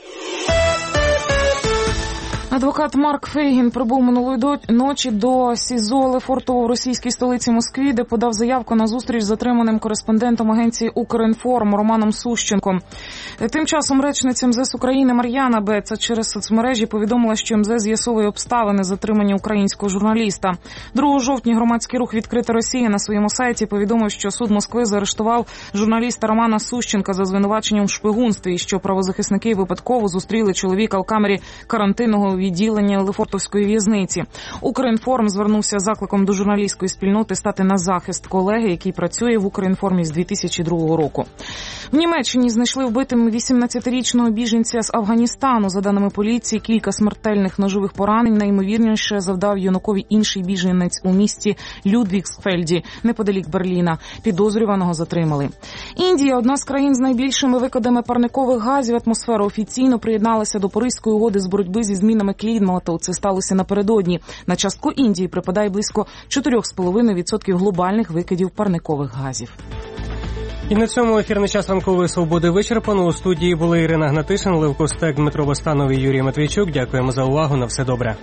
Адвокат Марк Фейгін прибув минулої ночі до СІЗО Лефортово в російській столиці Москві, де подав заявку на зустріч з затриманим кореспондентом агенції «Укрінформ» Романом Сущенком. Тим часом речниця ем зе ес України Мар'яна Беца через соцмережі повідомила, що ем зе ес з'ясовує обставини затримання українського журналіста. другого жовтня громадський рух «Відкрита Росія» на своєму сайті повідомив, що суд Москви заарештував журналіста Романа Сущенка за звинуваченням в шпигунстві, і що правозахисники випадково зустріли чоловіка у камері карантинного відділення Лефортовської в'язниці. Укрінформ звернувся з закликом до журналістської спільноти стати на захист колеги, який працює в Укрінформі з дві тисячі другого року. В Німеччині знайшли вбитим вісімнадцятирічного біженця з Афганістану. За даними поліції, кілька смертельних ножових поранень найімовірніше завдав юнакові інший біженець у місті Людвігсфельді, неподалік Берліна. Підозрюваного затримали. Індія, одна з країн з найбільшими викидами парникових газів в атмосферу, офіційно приєдналася до Паризької угоди з боротьби зі змінами клімату. Це сталося напередодні. На частку Індії припадає близько чотири цілих п'ять десятих відсотка глобальних викидів парникових газів.
І на цьому ефірний час ранкової свободи вичерпано. У студії були Ірина Гнатишин, Левко Стек, Дмитро Востанов і Юрій Матвійчук. Дякуємо за увагу. На все добре.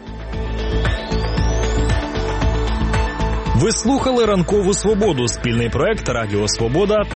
Ви слухали «Ранкову свободу» – спільний проект Радіо Свобода